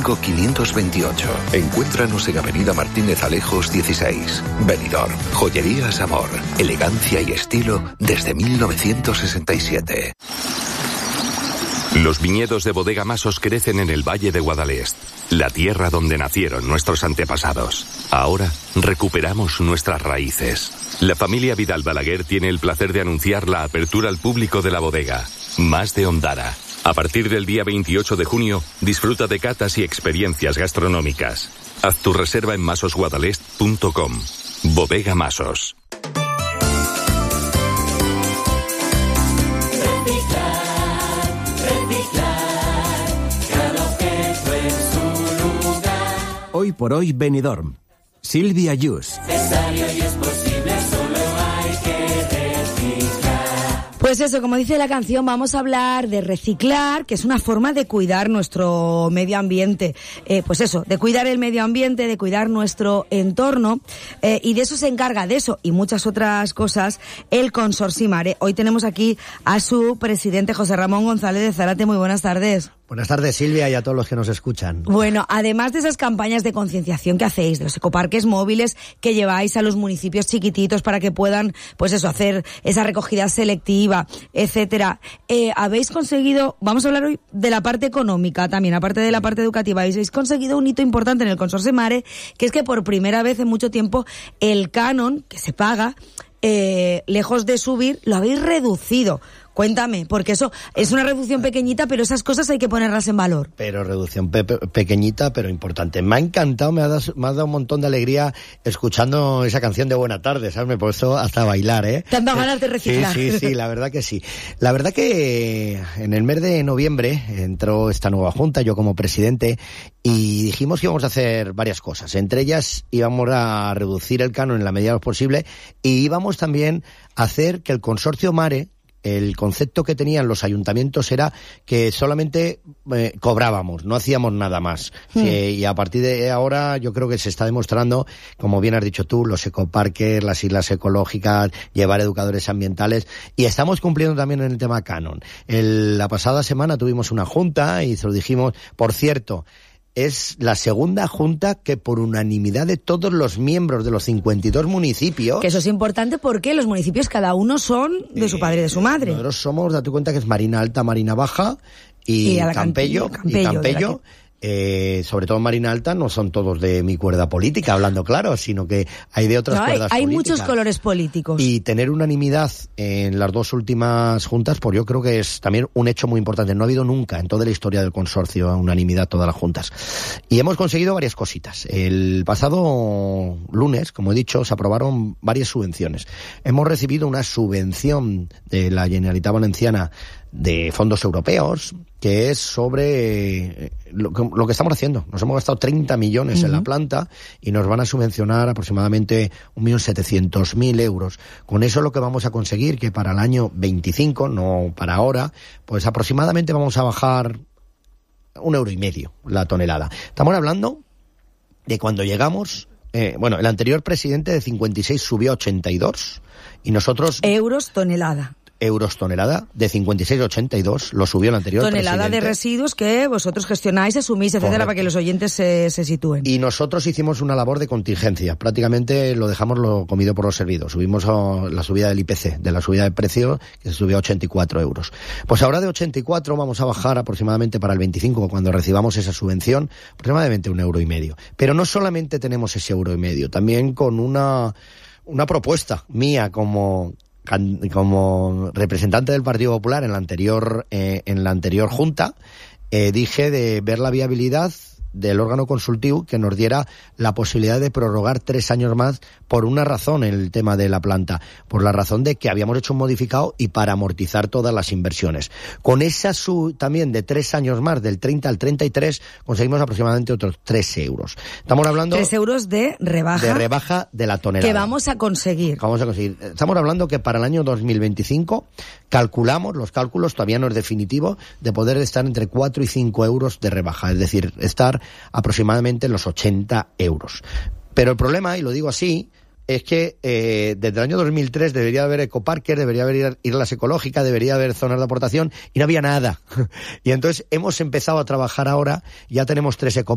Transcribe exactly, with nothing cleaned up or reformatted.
cinco, quinientos veintiocho. Encuéntranos en Avenida Martínez Alejos dieciséis. Benidorm. Joyerías Amor. Elegancia y estilo desde mil novecientos sesenta y siete. Los viñedos de Bodega Masos crecen en el Valle de Guadalest, la tierra donde nacieron nuestros antepasados. Ahora recuperamos nuestras raíces. La familia Vidal Balaguer tiene el placer de anunciar la apertura al público de la bodega, Más de Ondara. A partir del día veintiocho de junio, disfruta de catas y experiencias gastronómicas. Haz tu reserva en masos guadalest punto com. Bodega Masos. Hoy por hoy Benidorm. Silvia Yus. Pues eso, como dice la canción, vamos a hablar de reciclar, que es una forma de cuidar nuestro medio ambiente. Eh, pues eso, de cuidar el medio ambiente, de cuidar nuestro entorno, eh, y de eso se encarga, de eso y muchas otras cosas, el Consorcio Mare. Hoy tenemos aquí a su presidente, José Ramón González de Zárate. Muy buenas tardes. Buenas tardes, Silvia, y a todos los que nos escuchan. Bueno, además de esas campañas de concienciación que hacéis, de los ecoparques móviles que lleváis a los municipios chiquititos para que puedan, pues eso, hacer esa recogida selectiva, etcétera, eh, habéis conseguido, vamos a hablar hoy de la parte económica también, aparte de la parte educativa, habéis conseguido un hito importante en el Consorcio Mare, que es que por primera vez en mucho tiempo el canon que se paga, eh, lejos de subir, lo habéis reducido. Cuéntame, porque eso es una reducción pequeñita, pero esas cosas hay que ponerlas en valor. Pero reducción pe- pequeñita, pero importante. Me ha encantado, me ha, dado, me ha dado un montón de alegría escuchando esa canción de Buena Tarde, ¿sabes? Me he puesto hasta a bailar, ¿eh? Te han dado ganas de reciclar. Sí, sí, sí, la verdad que sí. La verdad que en el mes de noviembre entró esta nueva junta, yo como presidente, y dijimos que íbamos a hacer varias cosas. Entre ellas íbamos a reducir el canon en la medida de lo posible y íbamos también a hacer que el Consorcio Mare, el concepto que tenían los ayuntamientos era que solamente eh, cobrábamos, no hacíamos nada más. Mm. Eh, y a partir de ahora yo creo que se está demostrando, como bien has dicho tú, los ecoparques, las islas ecológicas, llevar educadores ambientales, y estamos cumpliendo también en el tema canon. El, la pasada semana tuvimos una junta y se lo dijimos, por cierto, es la segunda junta que por unanimidad de todos los miembros de los cincuenta y dos municipios... Que eso es importante porque los municipios cada uno son de su padre y de su madre. Nosotros somos, date cuenta que es Marina Alta, Marina Baja y, y Campello, Campello, y Campello. Eh, sobre todo en Marina Alta no son todos de mi cuerda política, hablando claro, sino que hay de otras no, hay, cuerdas hay políticas. Hay muchos colores políticos. Y tener unanimidad en las dos últimas juntas, pues yo creo que es también un hecho muy importante. No ha habido nunca en toda la historia del consorcio unanimidad todas las juntas. Y hemos conseguido varias cositas. El pasado lunes, como he dicho, se aprobaron varias subvenciones. Hemos recibido una subvención de la Generalitat Valenciana de fondos europeos, que es sobre lo que, lo que estamos haciendo. Nos hemos gastado treinta millones uh-huh. en la planta y nos van a subvencionar aproximadamente un millón setecientos mil euros. Con eso lo que vamos a conseguir, que para el año veinticinco, no para ahora, pues aproximadamente vamos a bajar un euro y medio la tonelada. Estamos hablando de cuando llegamos, eh, bueno, el anterior presidente de cincuenta y seis subió a ochenta y dos y nosotros... Euros tonelada. euros tonelada, de cincuenta y seis a ochenta y dos, lo subió el anterior tonelada presidente. De residuos que vosotros gestionáis, asumís, etcétera, Correcto. Para que los oyentes se, se sitúen. Y nosotros hicimos una labor de contingencia, prácticamente lo dejamos lo comido por lo servido. Subimos a la subida del I P C, de la subida de precio, que se subió a ochenta y cuatro euros. Pues ahora de ochenta y cuatro vamos a bajar aproximadamente para el veinticinco, cuando recibamos esa subvención, aproximadamente un euro y medio. Pero no solamente tenemos ese euro y medio, también con una, una propuesta mía como... como representante del Partido Popular en la anterior eh, en la anterior junta, eh, dije de ver la viabilidad del órgano consultivo que nos diera la posibilidad de prorrogar tres años más por una razón en el tema de la planta, por la razón de que habíamos hecho un modificado y para amortizar todas las inversiones. Con esa su también de tres años más, del treinta al treinta y tres, conseguimos aproximadamente otros tres euros. Estamos hablando... Tres euros de rebaja. De rebaja de la tonelada. Que vamos a conseguir. Vamos a conseguir. Estamos hablando que para el año dos mil veinticinco calculamos, los cálculos todavía no es definitivo, de poder estar entre cuatro y cinco euros de rebaja, es decir, estar aproximadamente en los ochenta euros. Pero el problema, y lo digo así, es que eh, desde el año dos mil tres debería haber ecoparques, debería haber islas ecológicas, debería haber zonas de aportación, y no había nada. Y entonces hemos empezado a trabajar ahora, ya tenemos tres ecoparques,